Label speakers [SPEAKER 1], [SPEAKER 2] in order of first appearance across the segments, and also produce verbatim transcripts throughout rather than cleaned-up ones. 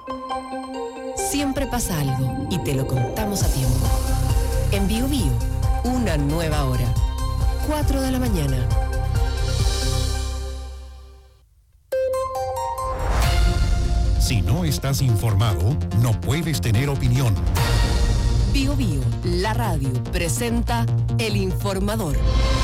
[SPEAKER 1] Siempre pasa algo y te lo contamos a tiempo. En Bio Bio, una nueva hora. cuatro de la mañana.
[SPEAKER 2] Si no estás informado, no puedes tener opinión.
[SPEAKER 1] Bio Bio, la radio, presenta El Informador.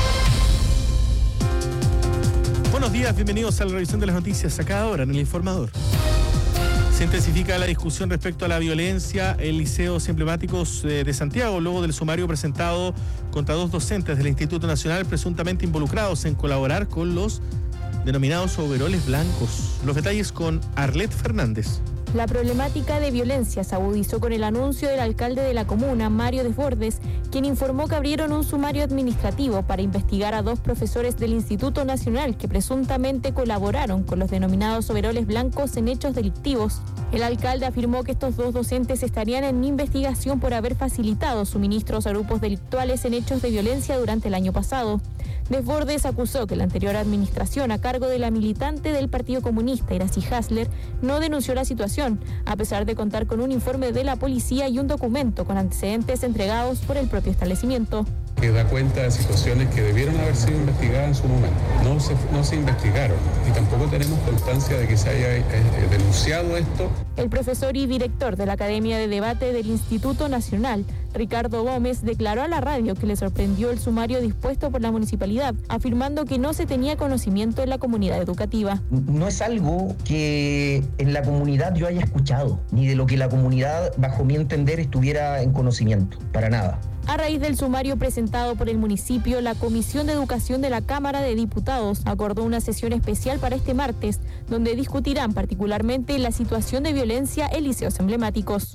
[SPEAKER 3] Buenos días, bienvenidos a la revisión de las noticias a cada hora en El Informador. Se intensifica la discusión respecto a la violencia en liceos emblemáticos de Santiago, luego del sumario presentado contra dos docentes del Instituto Nacional presuntamente involucrados en colaborar con los denominados overoles blancos. Los detalles con Arlet Fernández.
[SPEAKER 4] La problemática de violencia se agudizó con el anuncio del alcalde de la comuna, Mario Desbordes, quien informó que abrieron un sumario administrativo para investigar a dos profesores del Instituto Nacional que presuntamente colaboraron con los denominados overoles blancos en hechos delictivos. El alcalde afirmó que estos dos docentes estarían en investigación por haber facilitado suministros a grupos delictuales en hechos de violencia durante el año pasado. Desbordes acusó que la anterior administración, a cargo de la militante del Partido Comunista, Iracy Hasler, no denunció la situación, a pesar de contar con un informe de la policía y un documento con antecedentes entregados por el propio establecimiento.
[SPEAKER 5] Que da cuenta de situaciones que debieron haber sido investigadas en su momento. No se, no se investigaron y tampoco tenemos constancia de que se haya eh, denunciado esto.
[SPEAKER 4] El profesor y director de la Academia de Debate del Instituto Nacional, Ricardo Gómez, declaró a la radio que le sorprendió el sumario dispuesto por la municipalidad, afirmando que no se tenía conocimiento en la comunidad educativa.
[SPEAKER 6] No es algo que en la comunidad yo haya escuchado, ni de lo que la comunidad, bajo mi entender, estuviera en conocimiento, para nada.
[SPEAKER 4] A raíz del sumario presentado por el municipio, la Comisión de Educación de la Cámara de Diputados acordó una sesión especial para este martes, donde discutirán particularmente la situación de violencia en liceos emblemáticos.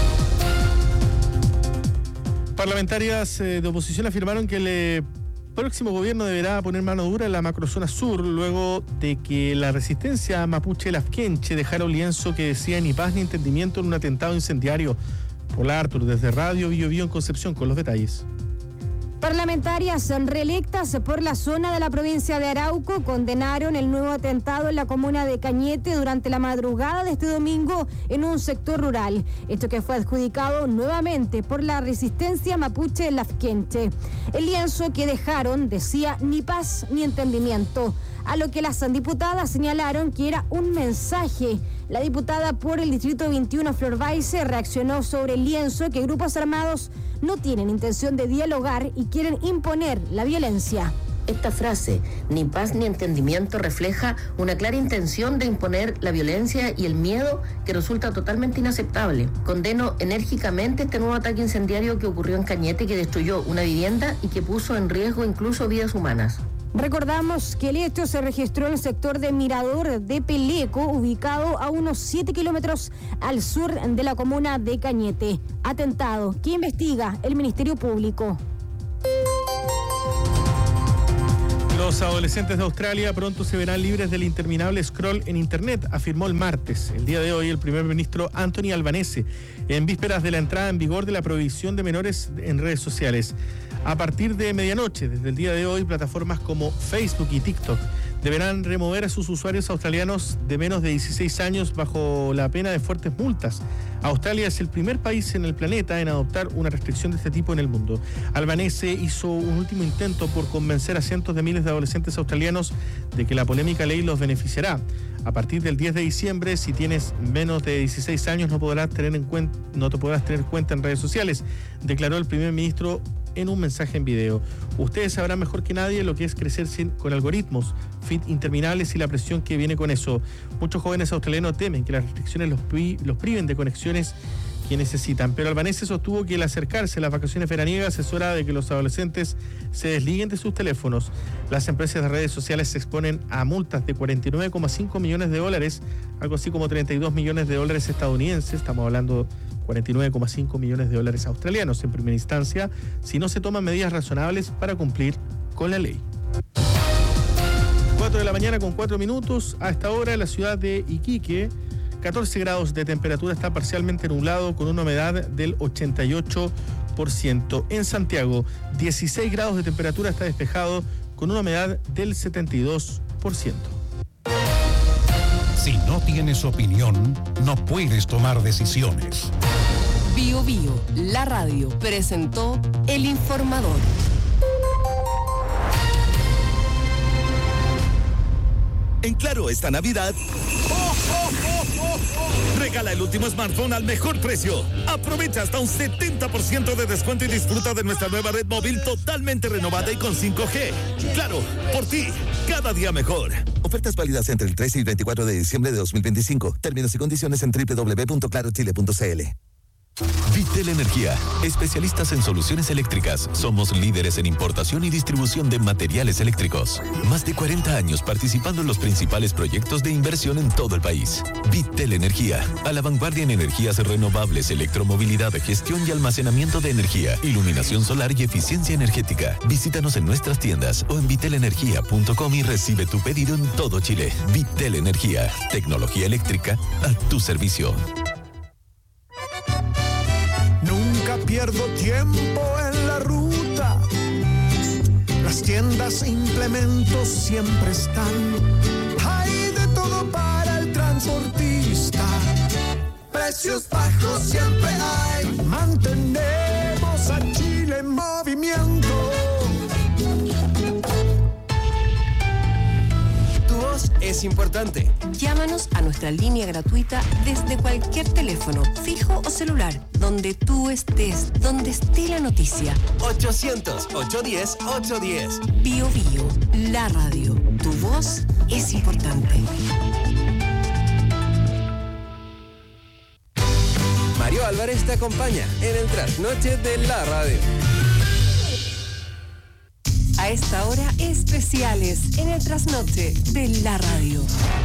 [SPEAKER 3] Parlamentarias de oposición afirmaron que el próximo gobierno deberá poner mano dura en la macrozona sur, luego de que la resistencia mapuche lafkenche dejara un lienzo que decía ni paz ni entendimiento en un atentado incendiario. Hola Artur, desde Radio Bio Bio en Concepción con los detalles.
[SPEAKER 7] Parlamentarias reelectas por la zona de la provincia de Arauco condenaron el nuevo atentado en la comuna de Cañete durante la madrugada de este domingo en un sector rural. Esto que fue adjudicado nuevamente por la resistencia mapuche lafkenche. El lienzo que dejaron decía ni paz ni entendimiento, a lo que las diputadas señalaron que era un mensaje. La diputada por el Distrito veintiuno, Flor Baise, reaccionó sobre el lienzo que grupos armados no tienen intención de dialogar y quieren imponer la violencia.
[SPEAKER 8] Esta frase, ni paz ni entendimiento, refleja una clara intención de imponer la violencia y el miedo que resulta totalmente inaceptable. Condeno enérgicamente este nuevo ataque incendiario que ocurrió en Cañete, que destruyó una vivienda y que puso en riesgo incluso vidas humanas.
[SPEAKER 7] Recordamos que el hecho se registró en el sector de Mirador de Peleco, ubicado a unos siete kilómetros al sur de la comuna de Cañete. Atentado que investiga el Ministerio Público.
[SPEAKER 3] Los adolescentes de Australia pronto se verán libres del interminable scroll en Internet, afirmó el martes, el día de hoy, el primer ministro Anthony Albanese, en vísperas de la entrada en vigor de la prohibición de menores en redes sociales. A partir de medianoche, desde el día de hoy, plataformas como Facebook y TikTok deberán remover a sus usuarios australianos de menos de dieciséis años bajo la pena de fuertes multas. Australia es el primer país en el planeta en adoptar una restricción de este tipo en el mundo. Albanese hizo un último intento por convencer a cientos de miles de adolescentes australianos de que la polémica ley los beneficiará. A partir del diez de diciembre, si tienes menos de dieciséis años, no podrás tener en cuenta, no te podrás tener cuenta en redes sociales, declaró el primer ministro en un mensaje en video. Ustedes sabrán mejor que nadie lo que es crecer sin, con algoritmos, feed interminables y la presión que viene con eso. Muchos jóvenes australianos temen que las restricciones los, pri, los priven de conexiones que necesitan, pero Albanese sostuvo que al acercarse a las vacaciones veraniegas es hora de que los adolescentes se desliguen de sus teléfonos. Las empresas de redes sociales se exponen a multas de cuarenta y nueve coma cinco millones de dólares, algo así como treinta y dos millones de dólares estadounidenses, estamos hablando cuarenta y nueve coma cinco millones de dólares australianos en primera instancia, si no se toman medidas razonables para cumplir con la ley. cuatro de la mañana con cuatro minutos, a esta hora en la ciudad de Iquique, catorce grados de temperatura, está parcialmente nublado con una humedad del ochenta y ocho por ciento. En Santiago, dieciséis grados de temperatura, está despejado con una humedad del setenta y dos por ciento.
[SPEAKER 2] Si no tienes opinión, no puedes tomar decisiones.
[SPEAKER 1] Bio Bio, la radio, presentó El Informador.
[SPEAKER 9] En Claro, esta Navidad, ¡oh, oh, oh, oh, oh! Regala el último smartphone al mejor precio. Aprovecha hasta un setenta por ciento de descuento y disfruta de nuestra nueva red móvil totalmente renovada y con cinco G. Claro, por ti, cada día mejor. Ofertas válidas entre el trece y veinticuatro de diciembre de dos mil veinticinco. Términos y condiciones en doble u doble u doble u punto claro chile punto c l.
[SPEAKER 10] Vitel Energía, especialistas en soluciones eléctricas. Somos líderes en importación y distribución de materiales eléctricos. Más de cuarenta años participando en los principales proyectos de inversión en todo el país. Vitel Energía, a la vanguardia en energías renovables, electromovilidad, gestión y almacenamiento de energía, iluminación solar y eficiencia energética. Visítanos en nuestras tiendas o en vitel energía punto com y recibe tu pedido en todo Chile. Vitel Energía, tecnología eléctrica a tu servicio.
[SPEAKER 11] Nunca pierdo tiempo en la ruta. Las tiendas e implementos siempre están. Hay de todo para el transportista. Precios bajos siempre hay. Mantenemos a Chile en movimiento.
[SPEAKER 12] Es importante.
[SPEAKER 1] Llámanos a nuestra línea gratuita desde cualquier teléfono, fijo o celular, donde tú estés, donde esté la noticia.
[SPEAKER 12] ochocientos, ochocientos diez, ochocientos diez.
[SPEAKER 1] Bio Bio, la radio. Tu voz es importante.
[SPEAKER 12] Mario Álvarez te acompaña en el trasnoche de la radio.
[SPEAKER 1] A esta hora, especiales en el trasnoche de la radio.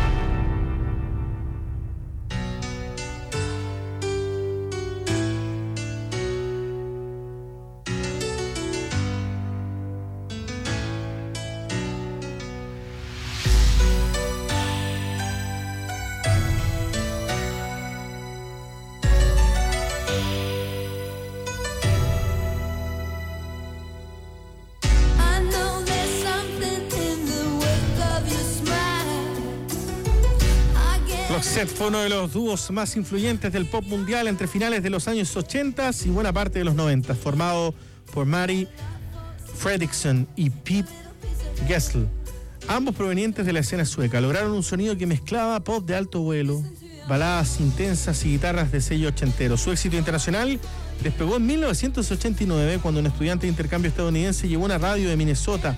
[SPEAKER 3] Roxette fue uno de los dúos más influyentes del pop mundial entre finales de los años ochenta y buena parte de los noventa, formado por Mari Fredriksson y Pete Gessle, ambos provenientes de la escena sueca. Lograron un sonido que mezclaba pop de alto vuelo, baladas intensas y guitarras de sello ochentero. Su éxito internacional despegó en mil novecientos ochenta y nueve, cuando un estudiante de intercambio estadounidense llevó a una radio de Minnesota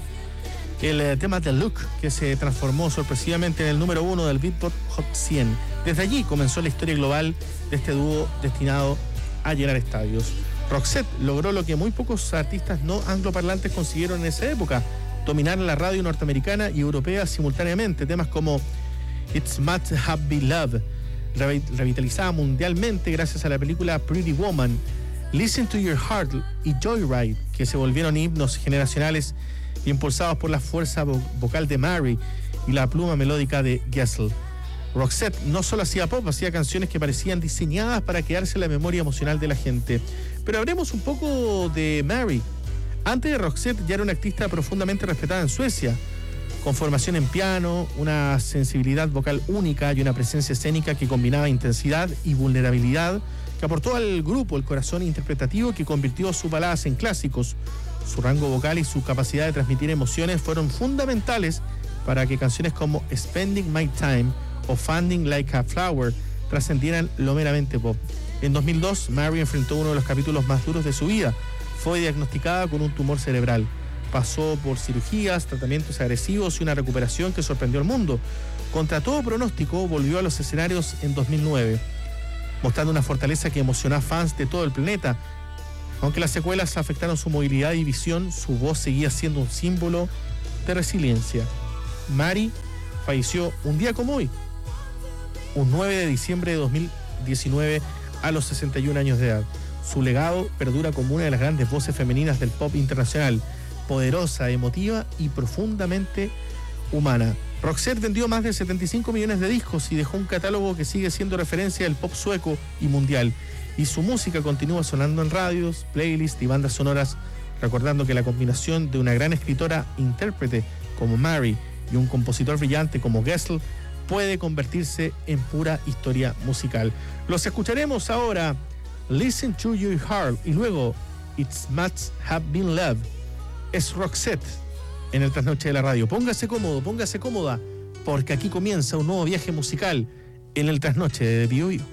[SPEAKER 3] el eh, tema The Look, que se transformó sorpresivamente en el número uno del Billboard Hot cien. Desde allí comenzó la historia global de este dúo destinado a llenar estadios. Roxette logró lo que muy pocos artistas no angloparlantes consiguieron en esa época: dominar la radio norteamericana y europea simultáneamente. Temas como It's Must Have Been Love, revitalizada mundialmente gracias a la película Pretty Woman, Listen to Your Heart y Joyride, que se volvieron himnos generacionales impulsados por la fuerza vo- vocal de Mari y la pluma melódica de Gessle. Roxette no solo hacía pop, hacía canciones que parecían diseñadas para quedarse en la memoria emocional de la gente. Pero hablemos un poco de Mari. Antes de Roxette ya era una artista profundamente respetada en Suecia, con formación en piano, una sensibilidad vocal única y una presencia escénica que combinaba intensidad y vulnerabilidad, que aportó al grupo el corazón interpretativo que convirtió sus baladas en clásicos. Su rango vocal y su capacidad de transmitir emociones fueron fundamentales para que canciones como Spending My Time o Funding Like a Flower trascendieran lo meramente pop. En dos mil dos, Mari enfrentó uno de los capítulos más duros de su vida. Fue diagnosticada con un tumor cerebral. Pasó por cirugías, tratamientos agresivos y una recuperación que sorprendió al mundo. Contra todo pronóstico, volvió a los escenarios en dos mil nueve, mostrando una fortaleza que emocionó a fans de todo el planeta. Aunque las secuelas afectaron su movilidad y visión, su voz seguía siendo un símbolo de resiliencia. Mari falleció un día como hoy, un nueve de diciembre de dos mil diecinueve, a los sesenta y un años de edad. Su legado perdura como una de las grandes voces femeninas del pop internacional, poderosa, emotiva y profundamente humana. Roxette vendió más de setenta y cinco millones de discos y dejó un catálogo que sigue siendo referencia del pop sueco y mundial. Y su música continúa sonando en radios, playlists y bandas sonoras, recordando que la combinación de una gran escritora intérprete como Mari y un compositor brillante como Gessle puede convertirse en pura historia musical. Los escucharemos ahora, Listen to Your Heart, y luego It Must Have Been Love. Es Roxette en el Trasnoche de la Radio. Póngase cómodo, póngase cómoda, porque aquí comienza un nuevo viaje musical en el Trasnoche de Bio Bio.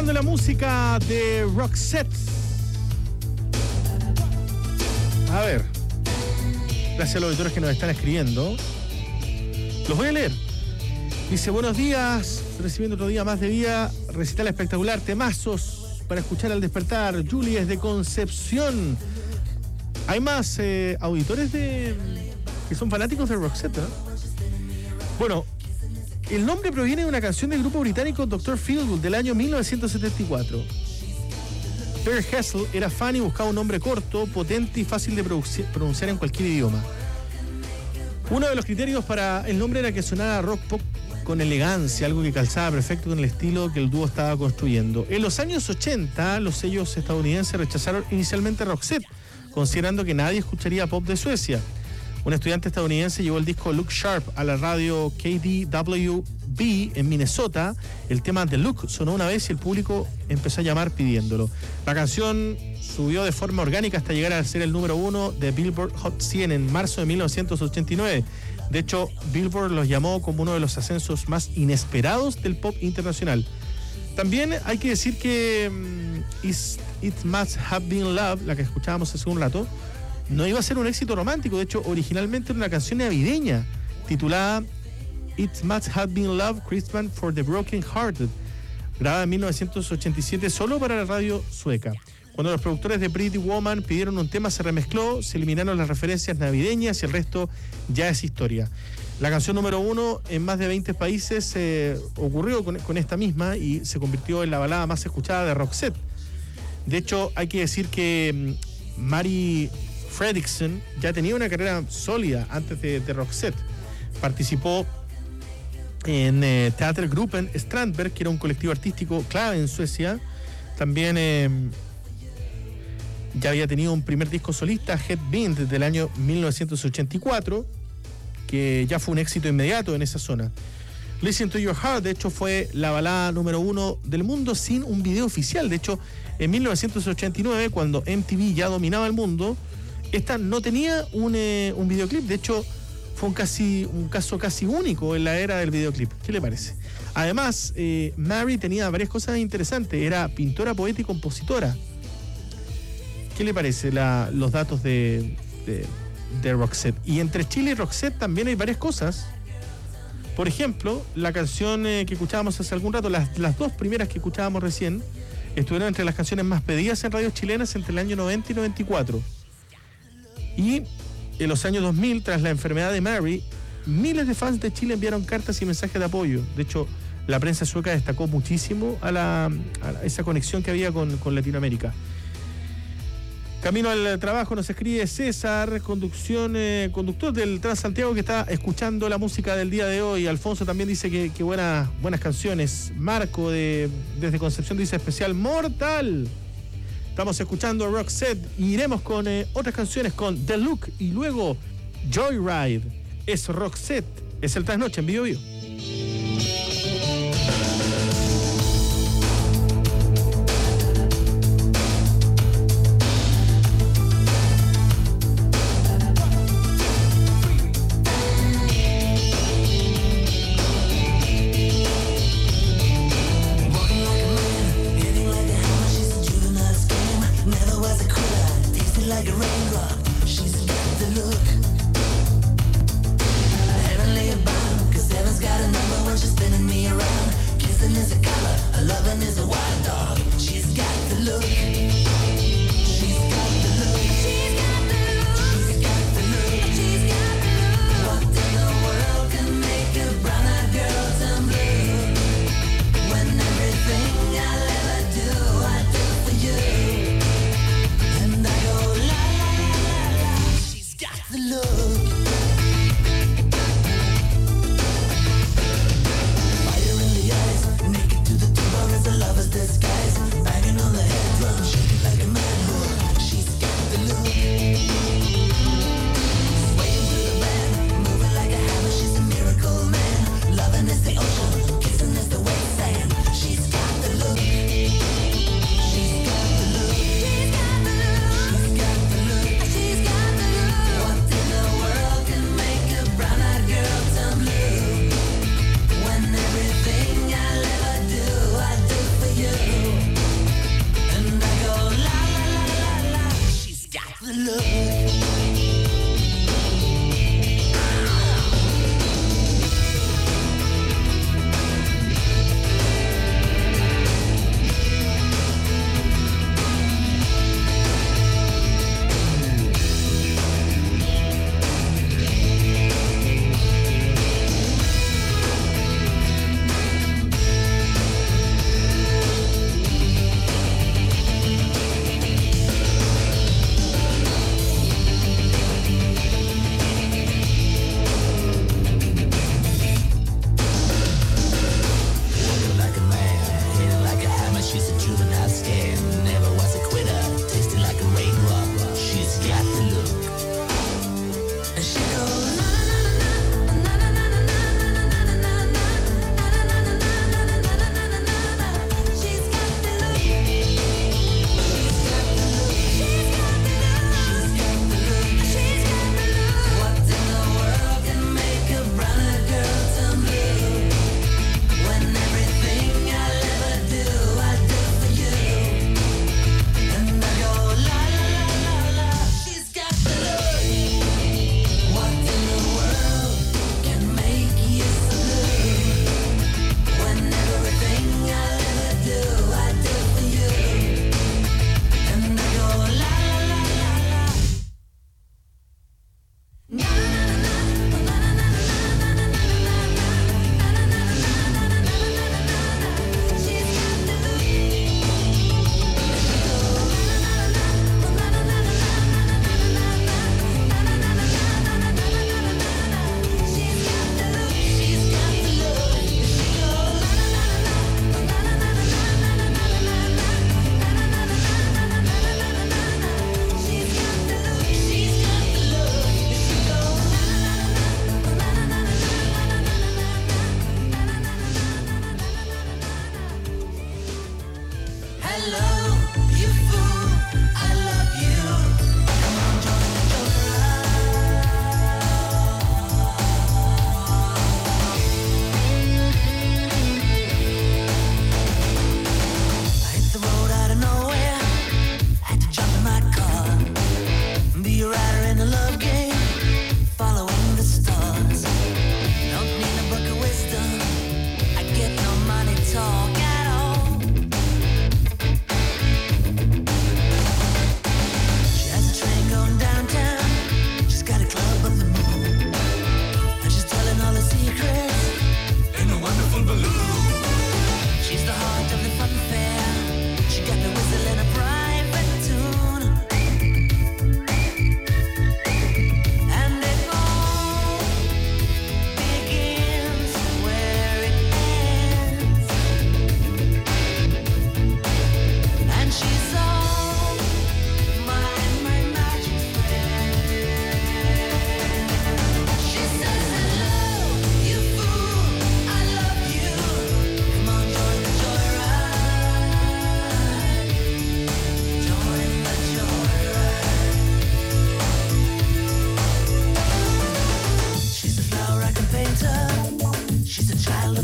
[SPEAKER 3] escuchando la música de Roxette. A ver, gracias a los auditores que nos están escribiendo. Los voy a leer. Dice, buenos días, recibiendo otro día más de día, recital espectacular, temazos para escuchar al despertar. Julie es de Concepción. Hay más eh, auditores de que son fanáticos de Roxette, ¿no? Bueno, el nombre proviene de una canción del grupo británico doctor Feelgood del año mil novecientos setenta y cuatro. Per Hessel era fan y buscaba un nombre corto, potente y fácil de pronunciar en cualquier idioma. Uno de los criterios para el nombre era que sonara rock pop con elegancia, algo que calzaba perfecto con el estilo que el dúo estaba construyendo. En los años ochenta, los sellos estadounidenses rechazaron inicialmente Roxette, considerando que nadie escucharía pop de Suecia. Un estudiante estadounidense llevó el disco Look Sharp a la radio K D W B en Minnesota. El tema The Look sonó una vez y el público empezó a llamar pidiéndolo. La canción subió de forma orgánica hasta llegar a ser el número uno de Billboard Hot cien en marzo de mil novecientos ochenta y nueve. De hecho, Billboard los llamó como uno de los ascensos más inesperados del pop internacional. También hay que decir que um, It Must Have Been Love, la que escuchábamos hace un rato, no iba a ser un éxito romántico. De hecho, originalmente era una canción navideña titulada It Must Have Been Love, Christmas for the Broken Hearted, grabada en mil novecientos ochenta y siete solo para la radio sueca. Cuando los productores de Pretty Woman pidieron un tema, se remezcló, se eliminaron las referencias navideñas y el resto ya es historia. La canción número uno en más de veinte países eh, ocurrió con, con esta misma y se convirtió en la balada más escuchada de Roxette. De hecho, hay que decir que um, Mari Fredriksson ya tenía una carrera sólida antes de, de Roxette. Participó en eh, Teatergruppen Strandberg, que era un colectivo artístico clave en Suecia. También eh, ya había tenido un primer disco solista, Headwind, del año mil novecientos ochenta y cuatro, que ya fue un éxito inmediato en esa zona. Listen to Your Heart, de hecho, fue la balada número uno del mundo sin un video oficial. De hecho, en mil novecientos ochenta y nueve, cuando M T V ya dominaba el mundo, esta no tenía un, eh, un videoclip. De hecho, fue un, casi, un caso casi único en la era del videoclip. ¿Qué le parece? Además, eh, Mary tenía varias cosas interesantes. Era pintora, poeta y compositora. ¿Qué le parece la, los datos de, de, de Roxette? Y entre Chile y Roxette también hay varias cosas. Por ejemplo, la canción eh, que escuchábamos hace algún rato, las, las dos primeras que escuchábamos recién, estuvieron entre las canciones más pedidas en radios chilenas entre el año noventa y noventa y cuatro. Y en los años dos mil, tras la enfermedad de Mary, miles de fans de Chile enviaron cartas y mensajes de apoyo. De hecho, la prensa sueca destacó muchísimo a, la, a esa conexión que había con, con Latinoamérica. Camino al trabajo nos escribe César, conducción, eh, conductor del Transantiago, que está escuchando la música del día de hoy. Alfonso también dice que, que buenas, buenas canciones. Marco de, desde Concepción dice especial Mortal. Estamos escuchando Roxette y iremos con eh, otras canciones, con The Look y luego Joyride. Es Roxette, es el Trasnoche en Bio Bio.
[SPEAKER 13] Like a raindrop, she's got the look. Heavenly bound, cause heaven's got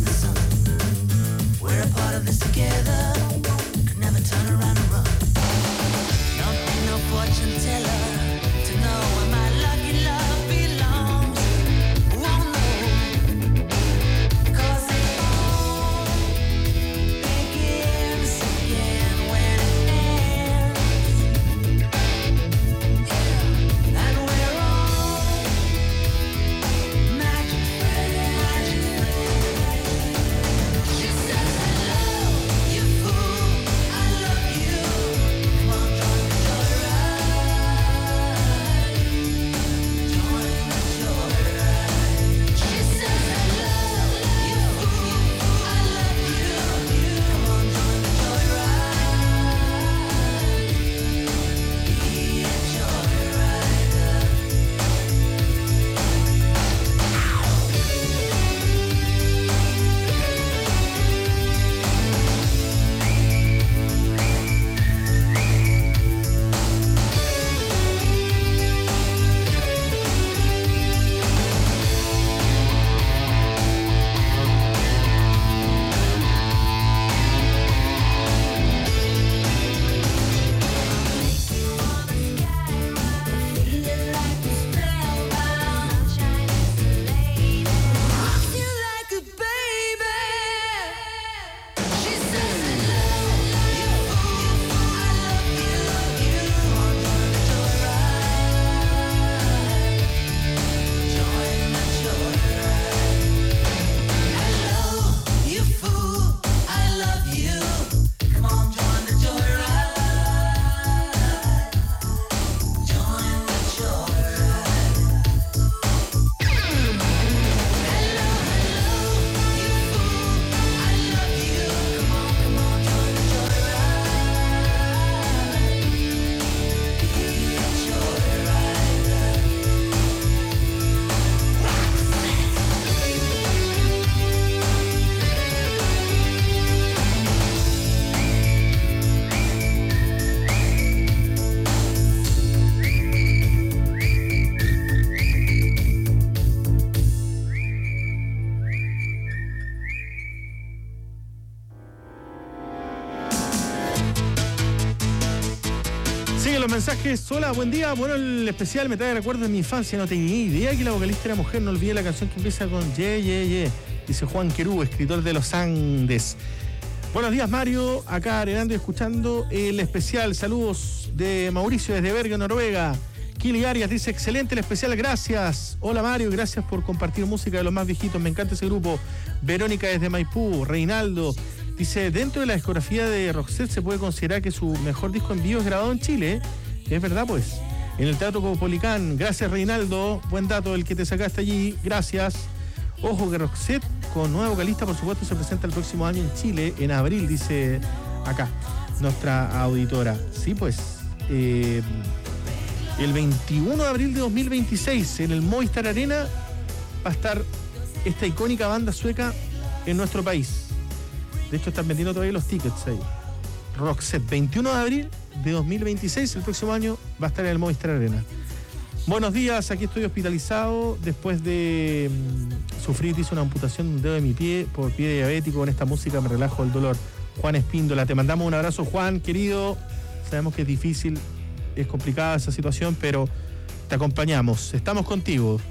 [SPEAKER 3] Siguen los mensajes. Hola, buen día. Bueno, el especial me trae recuerdos de mi infancia. No tenía idea que la vocalista era mujer. No olvidé la canción que empieza con Ye, Ye, Ye. Dice Juan Querú, escritor de Los Andes. Buenos días, Mario. Acá arenando y escuchando el especial. Saludos de Mauricio desde Berga, Noruega. Kili Arias dice, excelente el especial, gracias. Hola, Mario, gracias por compartir música de los más viejitos. Me encanta ese grupo. Verónica desde Maipú. Reinaldo dice, dentro de la discografía de Roxette se puede considerar que su mejor disco en vivo es grabado en Chile. Es verdad, pues. En el Teatro Caupolicán. Gracias, Reinaldo. Buen dato el que te sacaste allí. Gracias. Ojo que Roxette, con nueva vocalista, por supuesto, se presenta el próximo año en Chile, en abril, dice acá nuestra auditora. Sí, pues. Eh, el veintiuno de abril de dos mil veintiséis, en el Movistar Arena, va a estar esta icónica banda sueca en nuestro país. De hecho, están vendiendo todavía los tickets ahí. Roxette, veintiuno de abril de dos mil veintiséis, el próximo año va a estar en el Movistar Arena. Buenos días, aquí estoy hospitalizado después de mmm, sufrir, hice una amputación de un dedo de mi pie por pie diabético. Con esta música me relajo el dolor. Juan Espíndola, te mandamos un abrazo, Juan, querido. Sabemos que es difícil, es complicada esa situación, pero te acompañamos, estamos contigo.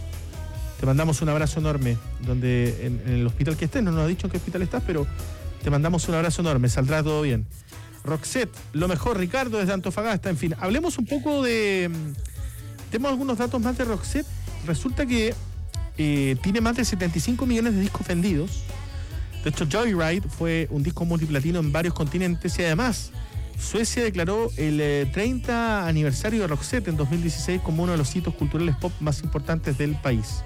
[SPEAKER 3] Te mandamos un abrazo enorme, donde en, en el hospital que estés, no nos has dicho en qué hospital estás, pero te mandamos un abrazo enorme, saldrá todo bien. Roxette, lo mejor, Ricardo desde Antofagasta. En fin, hablemos un poco de... Tenemos algunos datos más de Roxette. Resulta que eh, tiene más de setenta y cinco millones de discos vendidos. De hecho, Joyride fue un disco multiplatino en varios continentes y además Suecia declaró el eh, treinta aniversario de Roxette en dos mil dieciséis como uno de los hitos culturales pop más importantes del país.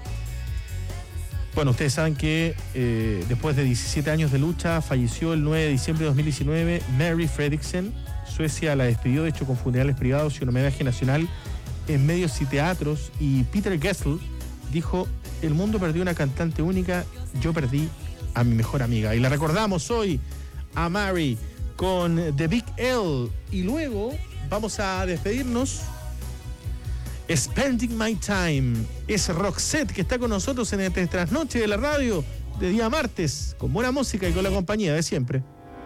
[SPEAKER 3] Bueno, ustedes saben que eh, después de diecisiete años de lucha falleció el nueve de diciembre de dos mil diecinueve Mary Fredriksson. Suecia la despidió, de hecho, con funerales privados y un homenaje nacional en medios y teatros. Y Peter Gessle dijo, el mundo perdió una cantante única, yo perdí a mi mejor amiga. Y la recordamos hoy a Mary con The Big L. Y luego vamos a despedirnos. Spending My Time. Es Roxette que está con nosotros en este trasnoche de la radio. de día martes, con buena música y con la compañía de siempre.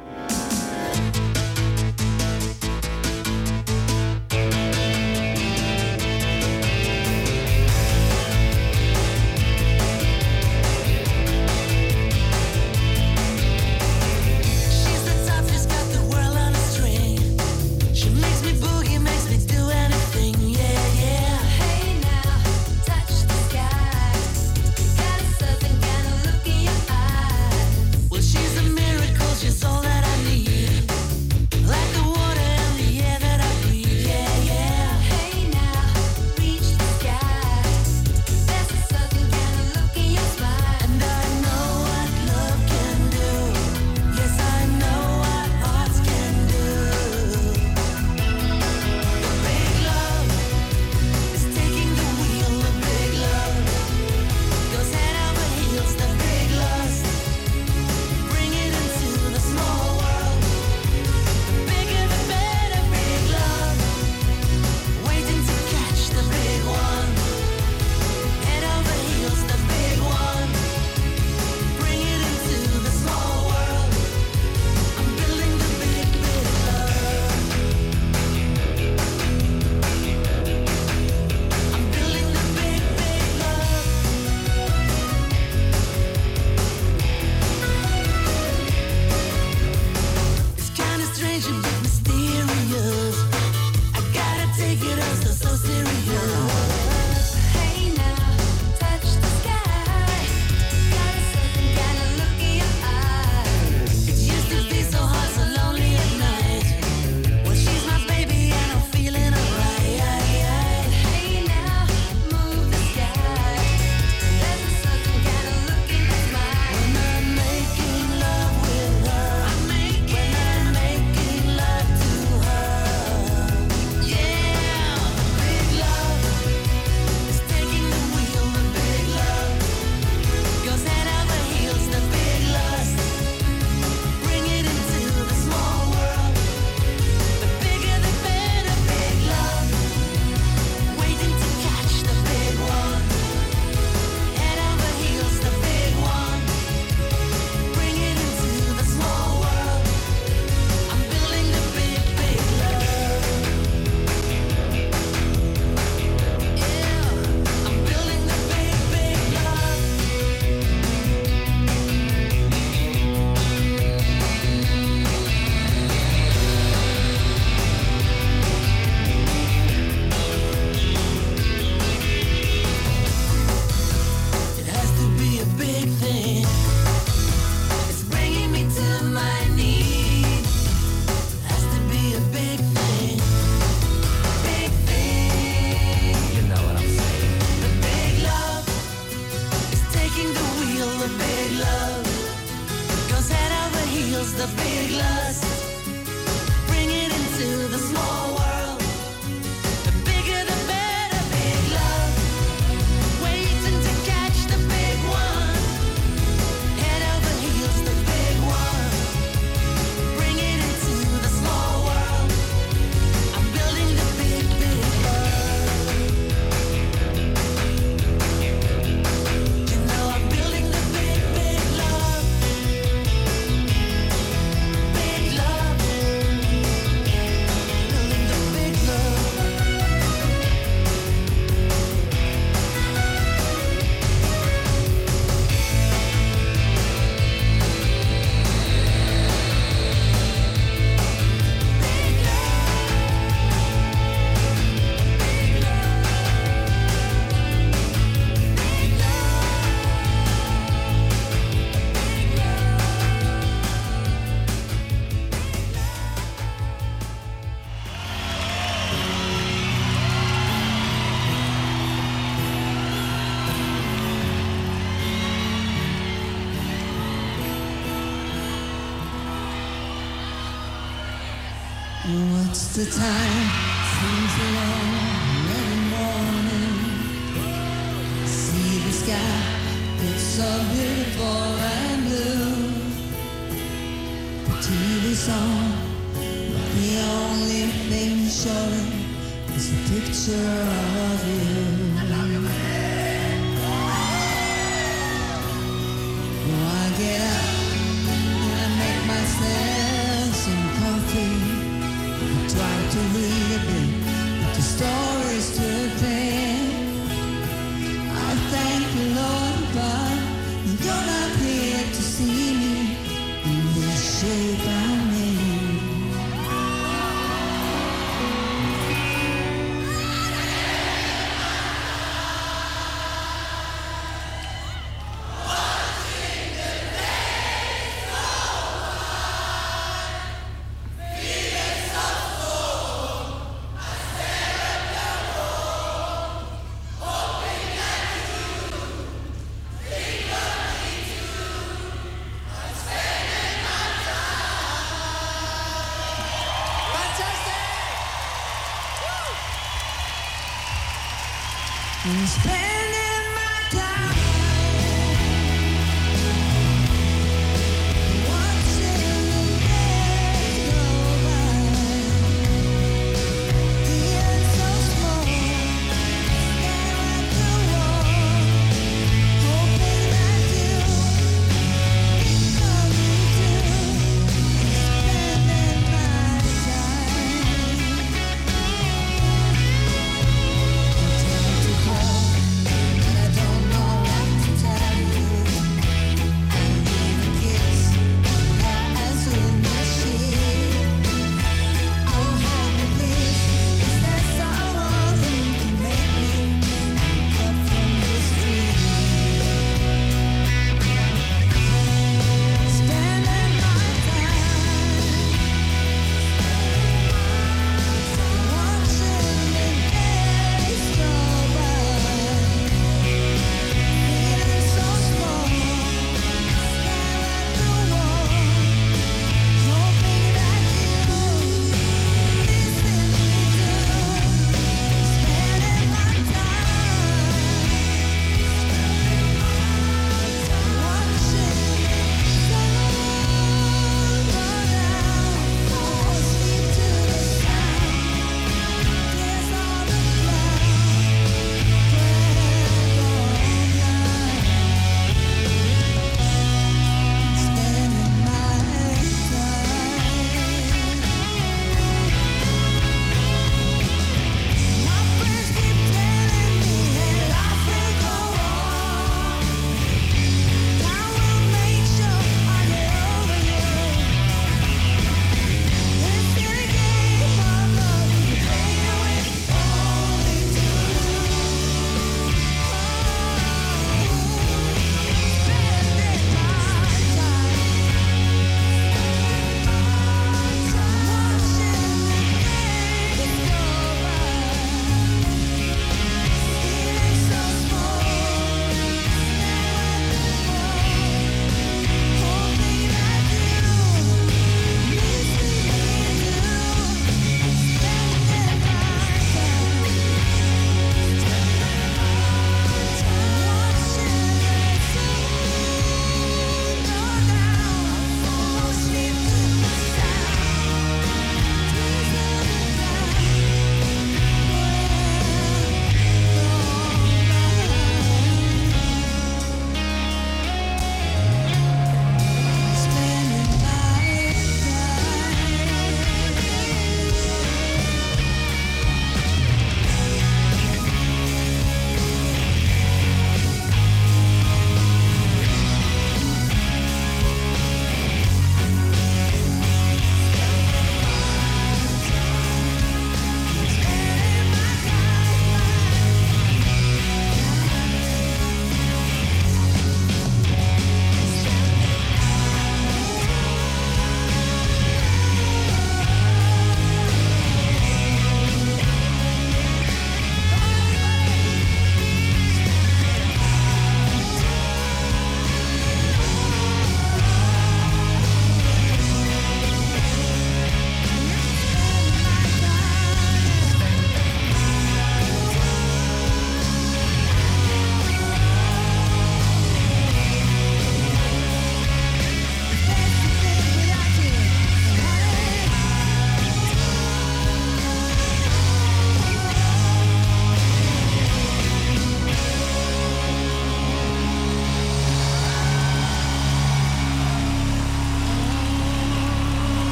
[SPEAKER 13] What's the time? Seems long every morning. See the sky, it's so beautiful and blue. The T V song, the only thing showing is a picture of you. get up and I make myself some coffee. I try to read a bit, but the story's too thin. I thank the Lord above, you're not here to see me in this shape I'm in. I'm spending my time watching the days go by. The end's so small, stare at the wall, hoping that you love me too. Spending my time. I try to call, but I don't know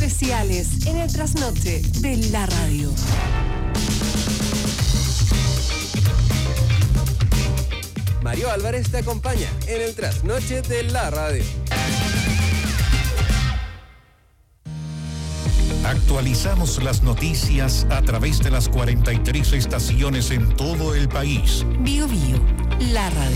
[SPEAKER 1] especiales en el trasnoche de la radio.
[SPEAKER 12] Mario Álvarez te acompaña en el trasnoche de la radio.
[SPEAKER 2] Actualizamos las noticias a través de las cuarenta y tres estaciones en todo el país.
[SPEAKER 1] Bio Bio, la radio.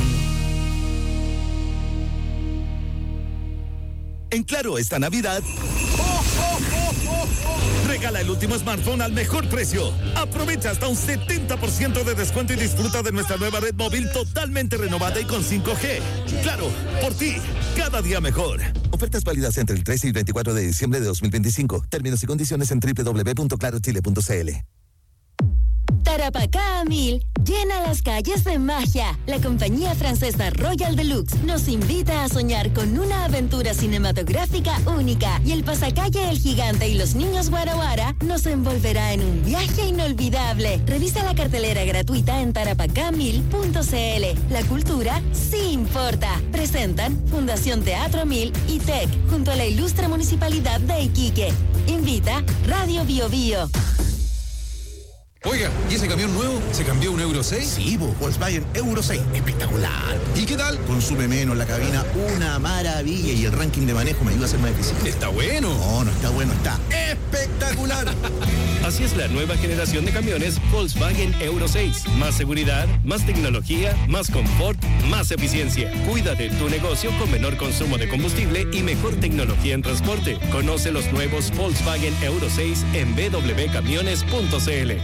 [SPEAKER 9] En Claro esta Navidad, ¡oh, oh, oh, oh, oh! Regala el último smartphone al mejor precio. Aprovecha hasta un setenta por ciento de descuento y disfruta de nuestra nueva red móvil totalmente renovada y con cinco G. Claro, por ti, cada día mejor. Ofertas válidas entre el trece y veinticuatro de diciembre de dos mil veinticinco. Términos y condiciones en doble u doble u doble u punto claro chile punto c l.
[SPEAKER 14] Tarapacá a mil llena las calles de magia. La compañía francesa Royal Deluxe nos invita a soñar con una aventura cinematográfica única y el pasacalle El Gigante y los Niños Guara Guara nos envolverá en un viaje inolvidable. Revisa la cartelera gratuita en tarapacá mil punto c l. La cultura sí importa. Presentan Fundación Teatro Mil y T E C junto a la ilustre Municipalidad de Iquique. Invita Radio Bio Bio.
[SPEAKER 15] Oiga, ¿y ese camión nuevo se cambió a un Euro seis?
[SPEAKER 16] Sí, Volkswagen Euro seis, espectacular.
[SPEAKER 15] ¿Y qué tal?
[SPEAKER 16] Consume menos la cabina, una maravilla, y el ranking de manejo me ayuda a ser más eficiente.
[SPEAKER 15] ¿Está bueno?
[SPEAKER 16] No, no está bueno, está espectacular.
[SPEAKER 17] Así es la nueva generación de camiones Volkswagen Euro seis. Más seguridad, más tecnología, más confort, más eficiencia. Cuida de tu negocio con menor consumo de combustible y mejor tecnología en transporte. Conoce los nuevos Volkswagen Euro seis en b w camiones punto c l.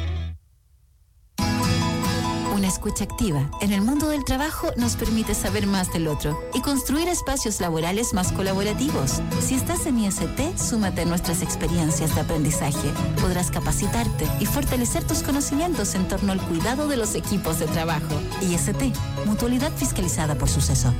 [SPEAKER 18] Una escucha activa en el mundo del trabajo nos permite saber más del otro y construir espacios laborales más colaborativos. Si estás en I S T, súmate a nuestras experiencias de aprendizaje. Podrás capacitarte y fortalecer tus conocimientos en torno al cuidado de los equipos de trabajo. I S T, mutualidad fiscalizada por Suceso.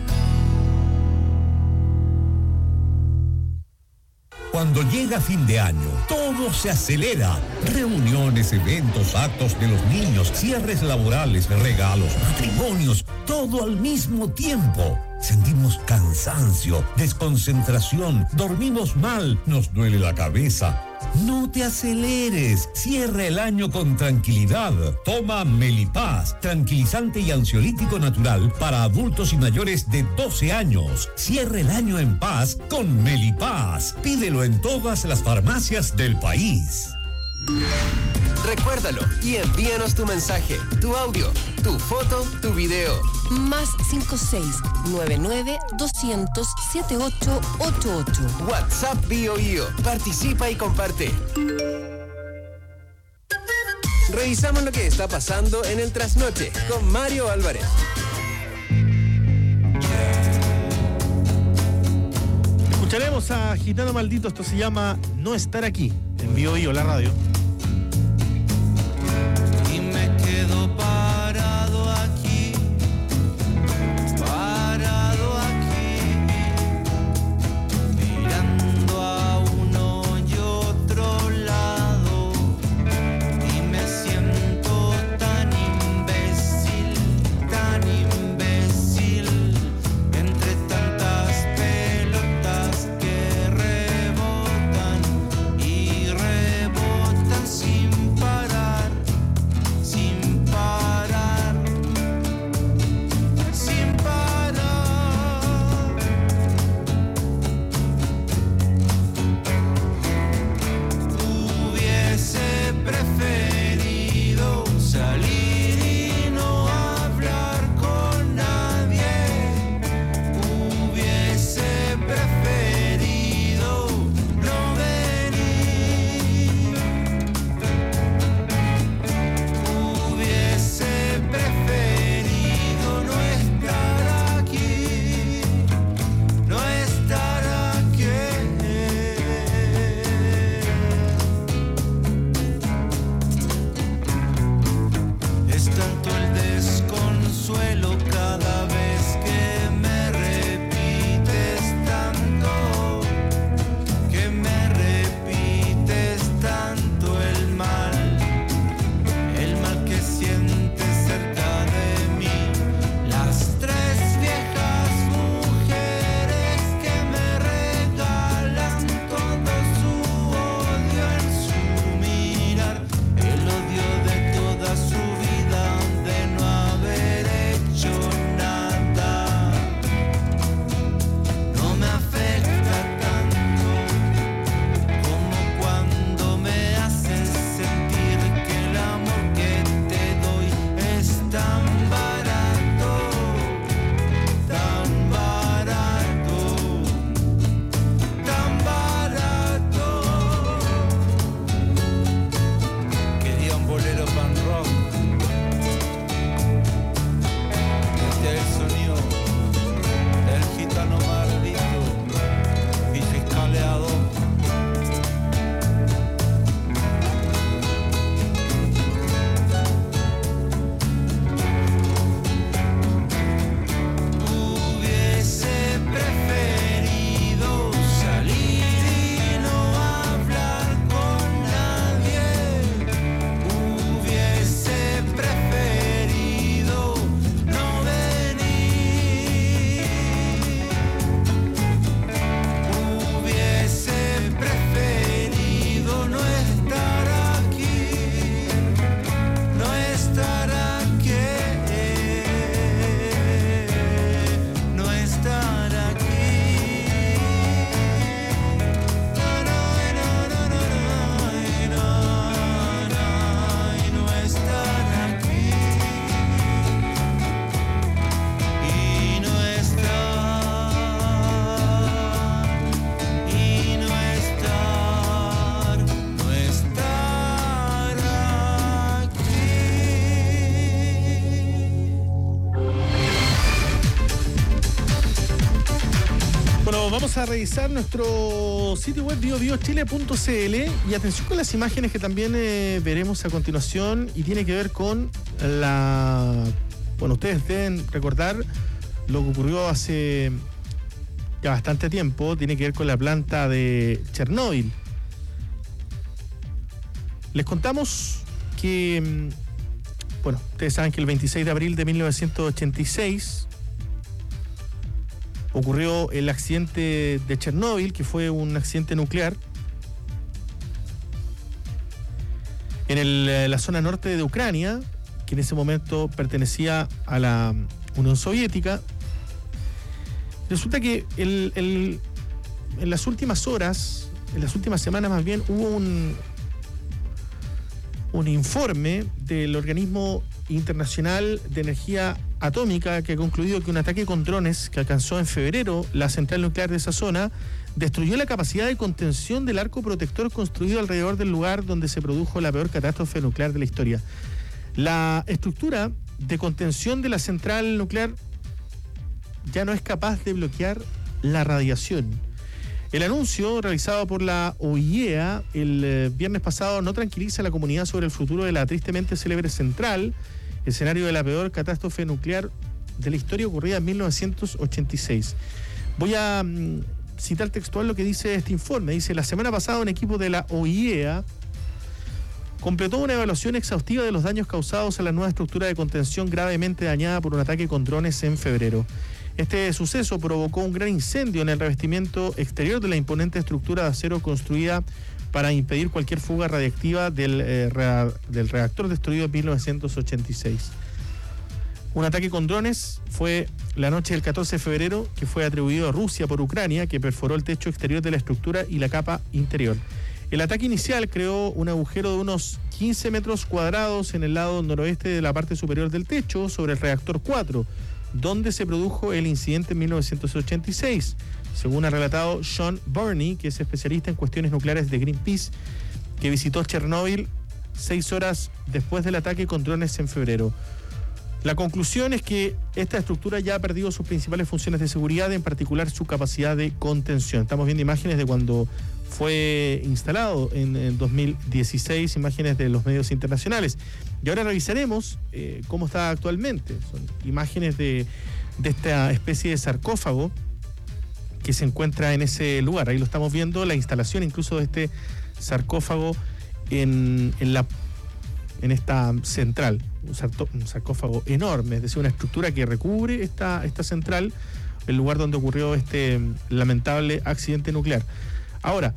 [SPEAKER 19] Cuando llega fin de año, todo se acelera. Reuniones, eventos, actos de los niños, cierres laborales, regalos, matrimonios, todo al mismo tiempo. Sentimos cansancio, desconcentración, dormimos mal, nos duele la cabeza. No te aceleres, cierra el año con tranquilidad. Toma Melipaz, tranquilizante y ansiolítico natural para adultos y mayores de doce años. Cierra el año en paz con Melipaz. Pídelo en todas las farmacias del país.
[SPEAKER 12] Recuérdalo y envíanos tu mensaje, tu audio, tu foto, tu video.
[SPEAKER 1] Más cinco seis nueve nueve doscientos setenta y ocho ochenta y ocho.
[SPEAKER 12] WhatsApp Bio Bio. Participa y comparte. Revisamos lo que está pasando en el trasnoche con Mario Álvarez.
[SPEAKER 3] Escucharemos a Gitano Maldito. Esto se llama No Estar Aquí en Bio Bio, la radio.
[SPEAKER 13] Y me quedo parado aquí, parado aquí, mirando a uno y otro lado, y me siento tan imbécil, tan imbécil, entre tantas pelotas que rebotan y rebotan.
[SPEAKER 3] Vamos a revisar nuestro sitio web bio bio chile punto c l y atención con las imágenes que también eh, veremos a continuación y tiene que ver con la... Bueno, ustedes deben recordar lo que ocurrió hace ya bastante tiempo, tiene que ver con la planta de Chernóbil. Les contamos que, bueno, ustedes saben que el veintiséis de abril de mil novecientos ochenta y seis ocurrió el accidente de Chernóbil, que fue un accidente nuclear en el, la zona norte de Ucrania, que en ese momento pertenecía a la Unión Soviética. Resulta que el, el, en las últimas horas, en las últimas semanas más bien, hubo un, un informe del Organismo Internacional de Energía Atómica que ha concluido que un ataque con drones que alcanzó en febrero la central nuclear de esa zona destruyó la capacidad de contención del arco protector construido alrededor del lugar donde se produjo la peor catástrofe nuclear de la historia. La estructura de contención de la central nuclear ya no es capaz de bloquear la radiación. El anuncio realizado por la O I E A el eh, viernes pasado no tranquiliza a la comunidad sobre el futuro de la tristemente célebre central, escenario de la peor catástrofe nuclear de la historia ocurrida en mil novecientos ochenta y seis. Voy a mm, citar textual lo que dice este informe. Dice: la semana pasada un equipo de la O I E A completó una evaluación exhaustiva de los daños causados a la nueva estructura de contención gravemente dañada por un ataque con drones en febrero. Este suceso provocó un gran incendio en el revestimiento exterior de la imponente estructura de acero construida para impedir cualquier fuga radiactiva del, eh, rea, del reactor destruido en mil novecientos ochenta y seis. Un ataque con drones fue la noche del catorce de febrero, que fue atribuido a Rusia por Ucrania, que perforó el techo exterior de la estructura y la capa interior. El ataque inicial creó un agujero de unos quince metros cuadrados en el lado noroeste de la parte superior del techo sobre el reactor cuatro, donde se produjo el incidente en mil novecientos ochenta y seis, según ha relatado Sean Burney, que es especialista en cuestiones nucleares de Greenpeace, que visitó Chernóbil seis horas después del ataque con drones en febrero. La conclusión es que esta estructura ya ha perdido sus principales funciones de seguridad, en particular su capacidad de contención. Estamos viendo imágenes de cuando fue instalado en, en dos mil dieciséis, imágenes de los medios internacionales. Y ahora revisaremos eh, cómo está actualmente. Son imágenes de, de esta especie de sarcófago que se encuentra en ese lugar. Ahí lo estamos viendo, la instalación incluso de este sarcófago en, en, la, en esta central. Un, sarto, un sarcófago enorme, es decir, una estructura que recubre esta, esta central, el lugar donde ocurrió este lamentable accidente nuclear. Ahora,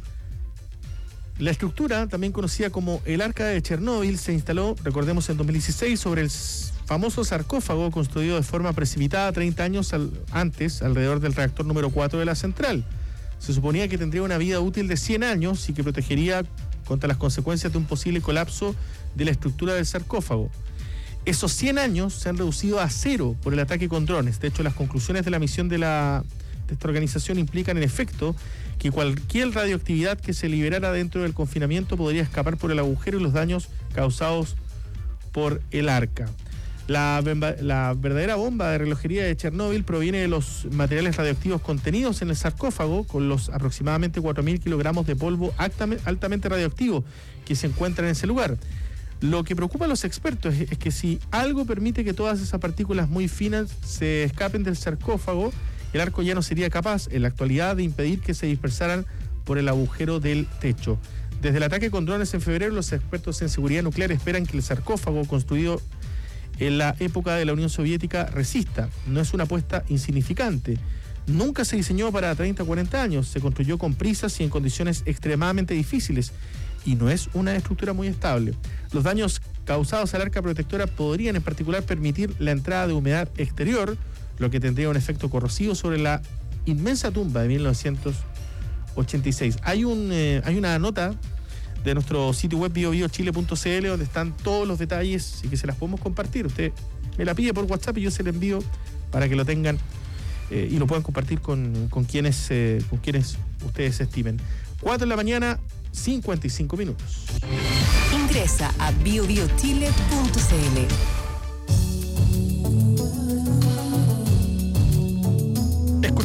[SPEAKER 3] la estructura, también conocida como el Arca de Chernóbil, se instaló, recordemos, en dos mil dieciséis sobre el famoso sarcófago construido de forma precipitada treinta años al, antes, alrededor del reactor número cuatro de la central. Se suponía que tendría una vida útil de cien años y que protegería contra las consecuencias de un posible colapso de la estructura del sarcófago. Esos cien años se han reducido a cero por el ataque con drones. De hecho, las conclusiones de la misión de, la, de esta organización implican, en efecto, que cualquier radioactividad que se liberara dentro del confinamiento podría escapar por el agujero y los daños causados por el arca. La, la verdadera bomba de relojería de Chernóbil proviene de los materiales radioactivos contenidos en el sarcófago, con los aproximadamente cuatro mil kilogramos de polvo altamente radioactivo que se encuentran en ese lugar. Lo que preocupa a los expertos es, es que si algo permite que todas esas partículas muy finas se escapen del sarcófago, el arco ya no sería capaz en la actualidad de impedir que se dispersaran por el agujero del techo. Desde el ataque con drones en febrero, los expertos en seguridad nuclear esperan que el sarcófago construido en la época de la Unión Soviética resista. No es una apuesta insignificante. Nunca se diseñó para treinta o cuarenta años, se construyó con prisas y en condiciones extremadamente difíciles, y no es una estructura muy estable. Los daños causados al arca protectora podrían en particular permitir la entrada de humedad exterior, lo que tendría un efecto corrosivo sobre la inmensa tumba de mil novecientos ochenta y seis. Hay, un, eh, hay una nota de nuestro sitio web bio bio chile punto c l donde están todos los detalles y que se las podemos compartir. Usted me la pide por WhatsApp y yo se la envío para que lo tengan eh, y lo puedan compartir con, con, quienes, eh, con quienes ustedes estimen. cuatro de la mañana, cincuenta y cinco minutos.
[SPEAKER 1] Ingresa a bio bio chile punto c l.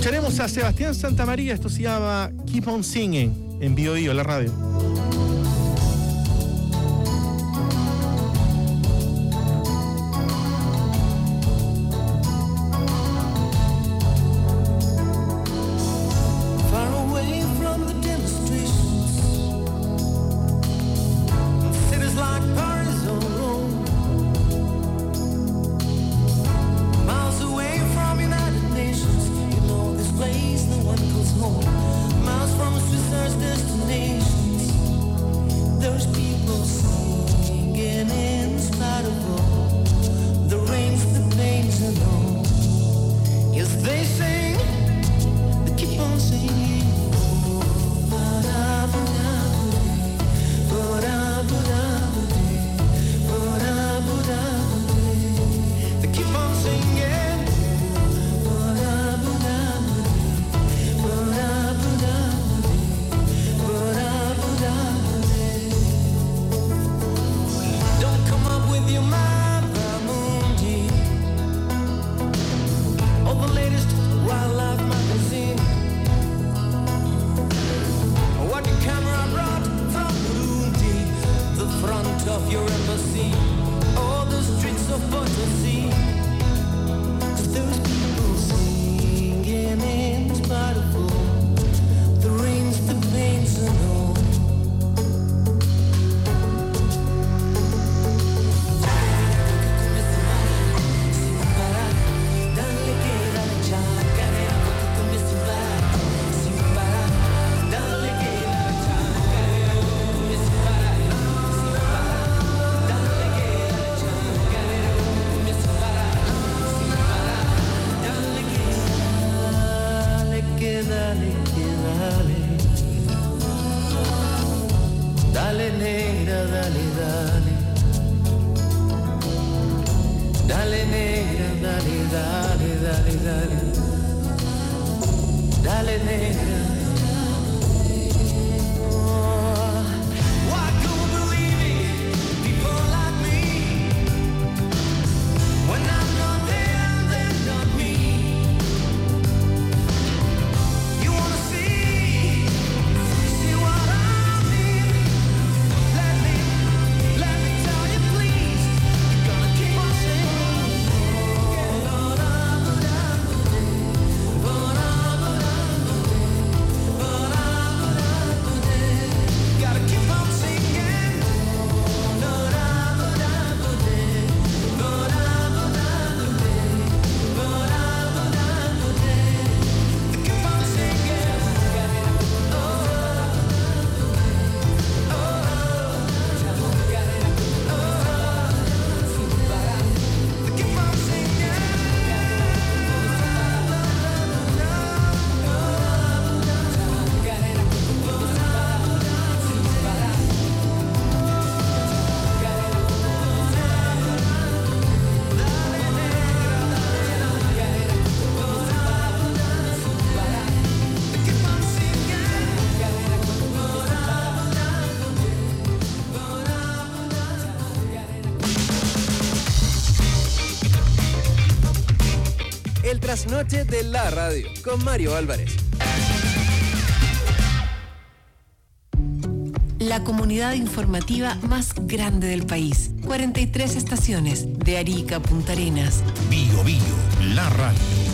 [SPEAKER 3] Escucharemos a Sebastián Santamaría, esto se llama Keep on Singing, en Bio Bio, la radio.
[SPEAKER 12] El trasnoche de la radio con Mario Álvarez.
[SPEAKER 1] La comunidad informativa más grande del país. cuarenta y tres estaciones, de Arica a Punta Arenas.
[SPEAKER 2] Bio Bio, la radio.